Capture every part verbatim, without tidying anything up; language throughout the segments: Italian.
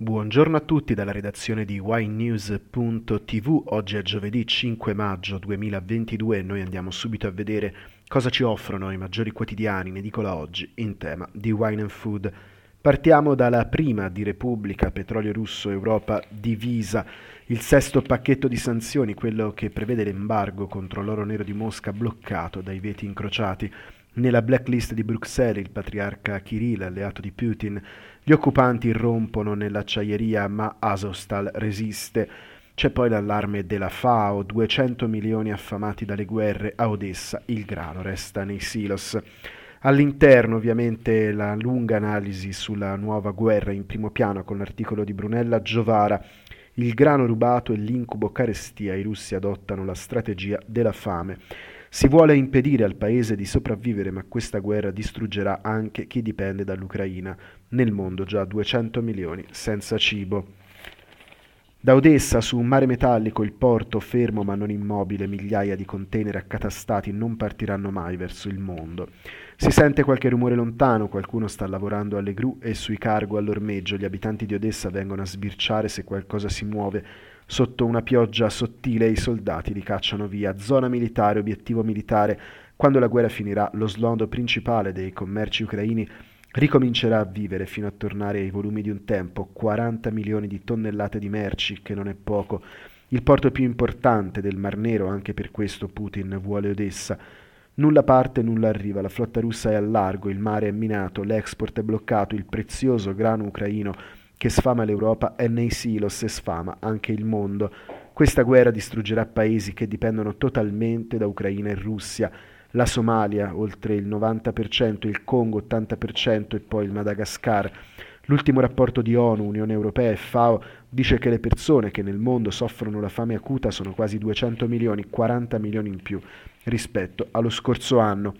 Buongiorno a tutti dalla redazione di winenews punto tv. Oggi è giovedì cinque maggio duemilaventidue e noi andiamo subito a vedere cosa ci offrono i maggiori quotidiani in edicola oggi in tema di wine and food. Partiamo dalla prima di Repubblica: petrolio russo, Europa divisa. Il sesto pacchetto di sanzioni, quello che prevede l'embargo contro l'oro nero di Mosca, bloccato dai veti incrociati. Nella blacklist di Bruxelles il patriarca Kirill, alleato di Putin. Gli occupanti irrompono nell'acciaieria ma Azovstal resiste. C'è poi l'allarme della FAO: duecento milioni affamati dalle guerre a Odessa, il grano resta nei silos. All'interno ovviamente la lunga analisi sulla nuova guerra in primo piano con l'articolo di Brunella Giovara. Il grano rubato e l'incubo carestia, i russi adottano la strategia della fame. Si vuole impedire al paese di sopravvivere, ma questa guerra distruggerà anche chi dipende dall'Ucraina. Nel mondo già duecento milioni senza cibo. Da Odessa, su un mare metallico, il porto fermo ma non immobile, migliaia di container accatastati non partiranno mai verso il mondo. Si sente qualche rumore lontano, qualcuno sta lavorando alle gru e sui cargo all'ormeggio. Gli abitanti di Odessa vengono a sbirciare se qualcosa si muove. Sotto una pioggia sottile i soldati li cacciano via. Zona militare, obiettivo militare. Quando la guerra finirà, lo snodo principale dei commerci ucraini ricomincerà a vivere fino a tornare ai volumi di un tempo. quaranta milioni di tonnellate di merci, che non è poco. Il porto più importante del Mar Nero, anche per questo Putin vuole Odessa. Nulla parte, nulla arriva, la flotta russa è al largo, il mare è minato, l'export è bloccato, il prezioso grano ucraino che sfama l'Europa è nei silos e sfama anche il mondo. Questa guerra distruggerà paesi che dipendono totalmente da Ucraina e Russia. La Somalia, oltre il novanta per cento, il Congo ottanta per cento e poi il Madagascar. L'ultimo rapporto di ONU, Unione Europea e FAO dice che le persone che nel mondo soffrono la fame acuta sono quasi duecento milioni, quaranta milioni in più rispetto allo scorso anno.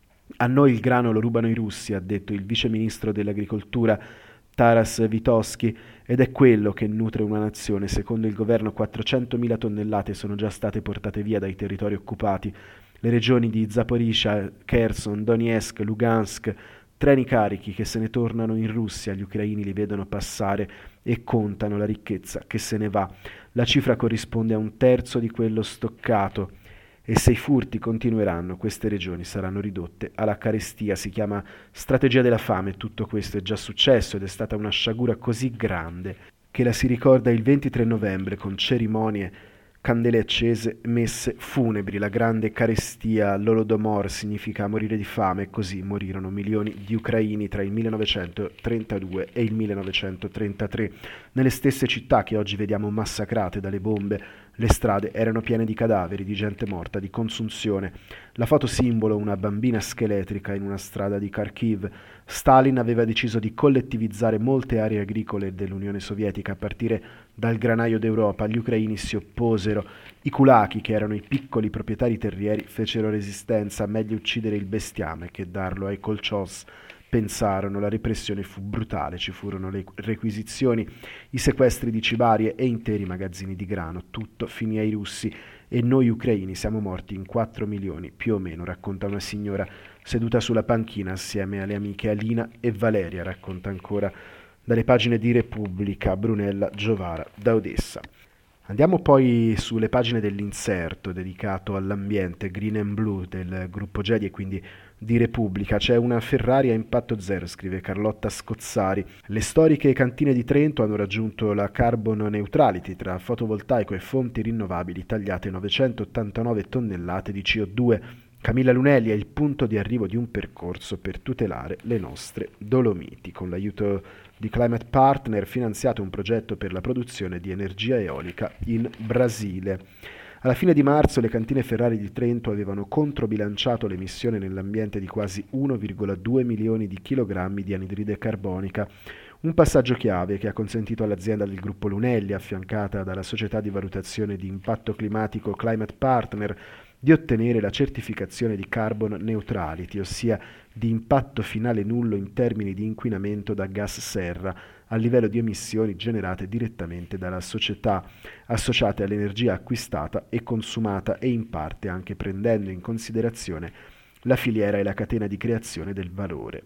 A noi il grano lo rubano i russi, ha detto il vice ministro dell'agricoltura Taras Vitosky, ed è quello che nutre una nazione. Secondo il governo quattrocentomila tonnellate sono già state portate via dai territori occupati. Le regioni di Zaporizhzhia, Kherson, Donetsk, Lugansk, treni carichi che se ne tornano in Russia, gli ucraini li vedono passare e contano la ricchezza che se ne va. La cifra corrisponde a un terzo di quello stoccato. E se i furti continueranno, queste regioni saranno ridotte alla carestia. Si chiama strategia della fame. Tutto questo è già successo ed è stata una sciagura così grande che la si ricorda il ventitré novembre con cerimonie, candele accese, messe funebri. La grande carestia, l'Holodomor, significa morire di fame, e così morirono milioni di ucraini tra il millenovecentotrentadue e il millenovecentotrentatré. Nelle stesse città che oggi vediamo massacrate dalle bombe, le strade erano piene di cadaveri, di gente morta, di consunzione. La foto simbolo, una bambina scheletrica in una strada di Kharkiv. Stalin aveva deciso di collettivizzare molte aree agricole dell'Unione Sovietica a partire dal granaio d'Europa. Gli ucraini si opposero. I kulaki, che erano i piccoli proprietari terrieri, fecero resistenza. Meglio uccidere il bestiame che darlo ai kolchos. Pensarono, la repressione fu brutale, ci furono le requisizioni, i sequestri di cibarie e interi magazzini di grano. Tutto finì ai russi e noi ucraini siamo morti in quattro milioni più o meno, racconta una signora seduta sulla panchina assieme alle amiche Alina e Valeria. Racconta ancora dalle pagine di Repubblica Brunella Giovara da Odessa. Andiamo poi sulle pagine dell'inserto dedicato all'ambiente Green and Blue del gruppo Gedi e quindi di Repubblica. C'è una Ferrari a impatto zero, scrive Carlotta Scozzari. Le storiche cantine di Trento hanno raggiunto la carbon neutrality tra fotovoltaico e fonti rinnovabili, tagliate novecentottantanove tonnellate di C O due. Camilla Lunelli: è il punto di arrivo di un percorso per tutelare le nostre Dolomiti. Con l'aiuto di Climate Partner finanziato un progetto per la produzione di energia eolica in Brasile. Alla fine di marzo le cantine Ferrari di Trento avevano controbilanciato l'emissione nell'ambiente di quasi uno virgola due milioni di chilogrammi di anidride carbonica, un passaggio chiave che ha consentito all'azienda del gruppo Lunelli, affiancata dalla società di valutazione di impatto climatico Climate Partner, di ottenere la certificazione di carbon neutrality, ossia di impatto finale nullo in termini di inquinamento da gas serra, a livello di emissioni generate direttamente dalla società, associate all'energia acquistata e consumata, e in parte anche prendendo in considerazione la filiera e la catena di creazione del valore.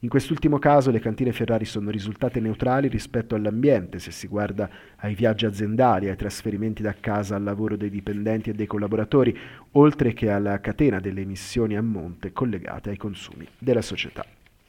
In quest'ultimo caso le cantine Ferrari sono risultate neutrali rispetto all'ambiente se si guarda ai viaggi aziendali, ai trasferimenti da casa al lavoro dei dipendenti e dei collaboratori, oltre che alla catena delle emissioni a monte collegate ai consumi della società.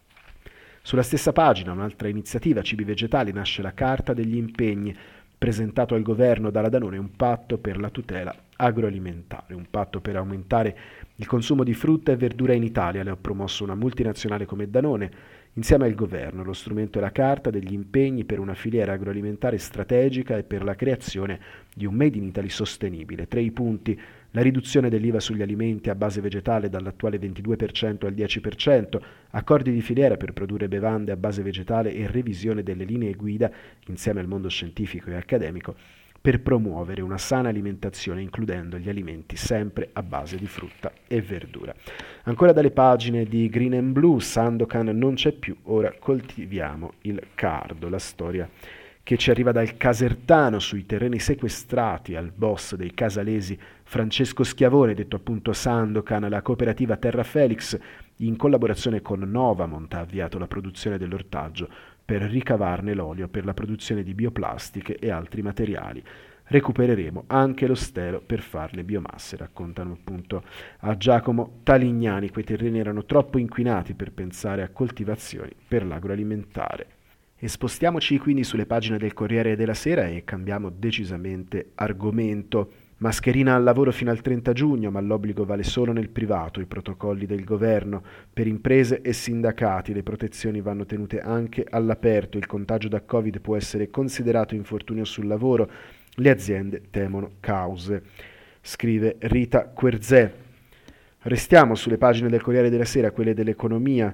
Sulla stessa pagina, un'altra iniziativa, Cibi Vegetali, nasce la Carta degli Impegni, presentato al governo dalla Danone, un patto per la tutela agroalimentare, un patto per aumentare il consumo di frutta e verdura in Italia. Le ha promosso una multinazionale come Danone insieme al governo. Lo strumento è la Carta degli Impegni per una filiera agroalimentare strategica e per la creazione di un Made in Italy sostenibile. Tre i punti: la riduzione dell'I V A sugli alimenti a base vegetale dall'attuale ventidue per cento al dieci per cento, accordi di filiera per produrre bevande a base vegetale e revisione delle linee guida insieme al mondo scientifico e accademico per promuovere una sana alimentazione includendo gli alimenti sempre a base di frutta e verdura. Ancora dalle pagine di Green and Blue, Sandokan non c'è più, ora coltiviamo il cardo, la storia che ci arriva dal Casertano sui terreni sequestrati al boss dei casalesi Francesco Schiavone, detto appunto Sandokan. La cooperativa Terra Felix, in collaborazione con Novamont, ha avviato la produzione dell'ortaggio per ricavarne l'olio per la produzione di bioplastiche e altri materiali. Recupereremo anche lo stelo per farne biomasse, raccontano appunto a Giacomo Talignani. Quei terreni erano troppo inquinati per pensare a coltivazioni per l'agroalimentare. E spostiamoci quindi sulle pagine del Corriere della Sera e cambiamo decisamente argomento. Mascherina al lavoro fino al trenta giugno, ma l'obbligo vale solo nel privato. I protocolli del governo per imprese e sindacati. Le protezioni vanno tenute anche all'aperto. Il contagio da Covid può essere considerato infortunio sul lavoro. Le aziende temono cause, scrive Rita Querzè. Restiamo sulle pagine del Corriere della Sera, quelle dell'economia.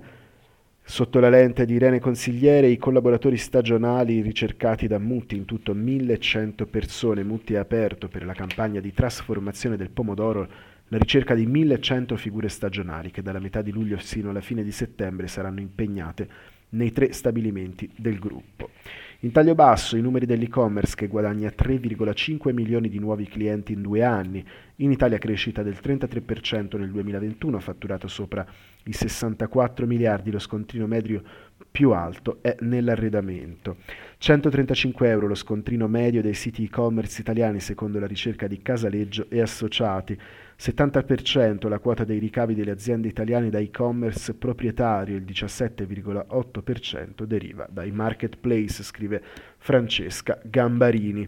Sotto la lente di Irene Consigliere, i collaboratori stagionali ricercati da Mutti, in tutto millecento persone. Mutti è aperto per la campagna di trasformazione del pomodoro la ricerca di millecento figure stagionali che dalla metà di luglio fino alla fine di settembre saranno impegnate nei tre stabilimenti del gruppo. In taglio basso i numeri dell'e-commerce che guadagna tre virgola cinque milioni di nuovi clienti in due anni. In Italia crescita del trentatré per cento nel duemilaventuno, fatturato sopra i sessantaquattro miliardi, lo scontrino medio più alto è nell'arredamento. centotrentacinque euro lo scontrino medio dei siti e-commerce italiani secondo la ricerca di Casaleggio e Associati. settanta per cento la quota dei ricavi delle aziende italiane da e-commerce proprietario, il diciassette virgola otto per cento deriva dai marketplace, scrive Francesca Gambarini.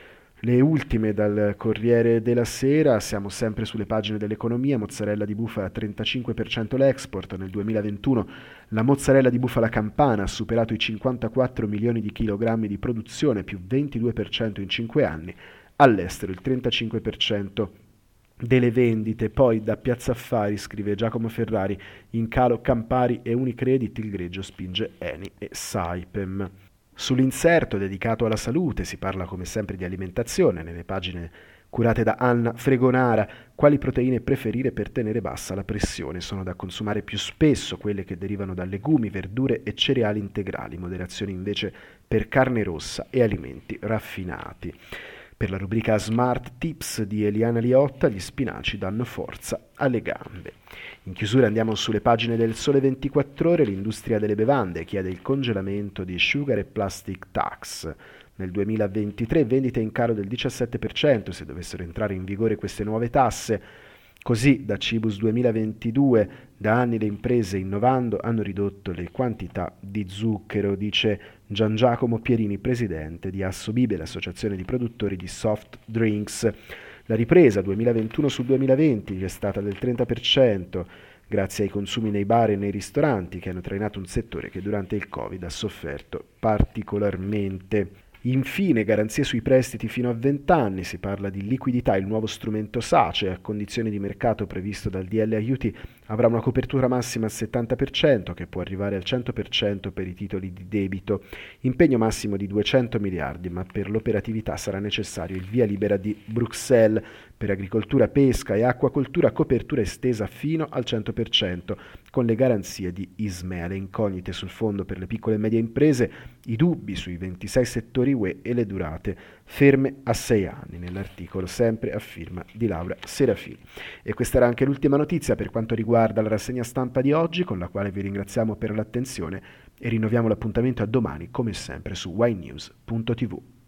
Le ultime dal Corriere della Sera, siamo sempre sulle pagine dell'economia. Mozzarella di bufala trentacinque per cento l'export. Nel duemilaventuno la mozzarella di bufala campana ha superato i cinquantaquattro milioni di chilogrammi di produzione, più ventidue per cento in cinque anni. All'estero il trentacinque per cento delle vendite. Poi da Piazza Affari, scrive Giacomo Ferrari, in calo Campari e Unicredit, il greggio spinge Eni e Saipem. Sull'inserto dedicato alla salute si parla come sempre di alimentazione, nelle pagine curate da Anna Fregonara. Quali proteine preferire per tenere bassa la pressione? Sono da consumare più spesso quelle che derivano da legumi, verdure e cereali integrali, moderazione invece per carne rossa e alimenti raffinati. Per la rubrica Smart Tips di Eliana Liotta, gli spinaci danno forza alle gambe. In chiusura andiamo sulle pagine del Sole ventiquattro Ore. L'industria delle bevande chiede il congelamento di Sugar e Plastic Tax. Nel duemilaventitré vendite in calo del diciassette per cento se dovessero entrare in vigore queste nuove tasse. Così da Cibus duemilaventidue, da anni le imprese innovando hanno ridotto le quantità di zucchero, dice Gian Giacomo Pierini, presidente di Assobibe, l'associazione di produttori di soft drinks. La ripresa duemilaventuno su duemilaventi è stata del trenta per cento, grazie ai consumi nei bar e nei ristoranti che hanno trainato un settore che durante il Covid ha sofferto particolarmente. Infine, garanzie sui prestiti fino a venti anni, si parla di liquidità, il nuovo strumento SACE a condizioni di mercato previsto dal D L aiuti avrà una copertura massima al settanta per cento che può arrivare al cento per cento per i titoli di debito, impegno massimo di duecento miliardi, ma per l'operatività sarà necessario il via libera di Bruxelles. Per agricoltura, pesca e acquacoltura copertura estesa fino al cento per cento con le garanzie di Ismea. Le incognite sul fondo per le piccole e medie imprese, i dubbi sui ventisei settori U E e le durate ferme a sei anni, nell'articolo sempre a firma di Laura Serafini. E questa era anche l'ultima notizia per quanto riguarda riguarda la rassegna stampa di oggi, con la quale vi ringraziamo per l'attenzione e rinnoviamo l'appuntamento a domani, come sempre, su ynews punto tv.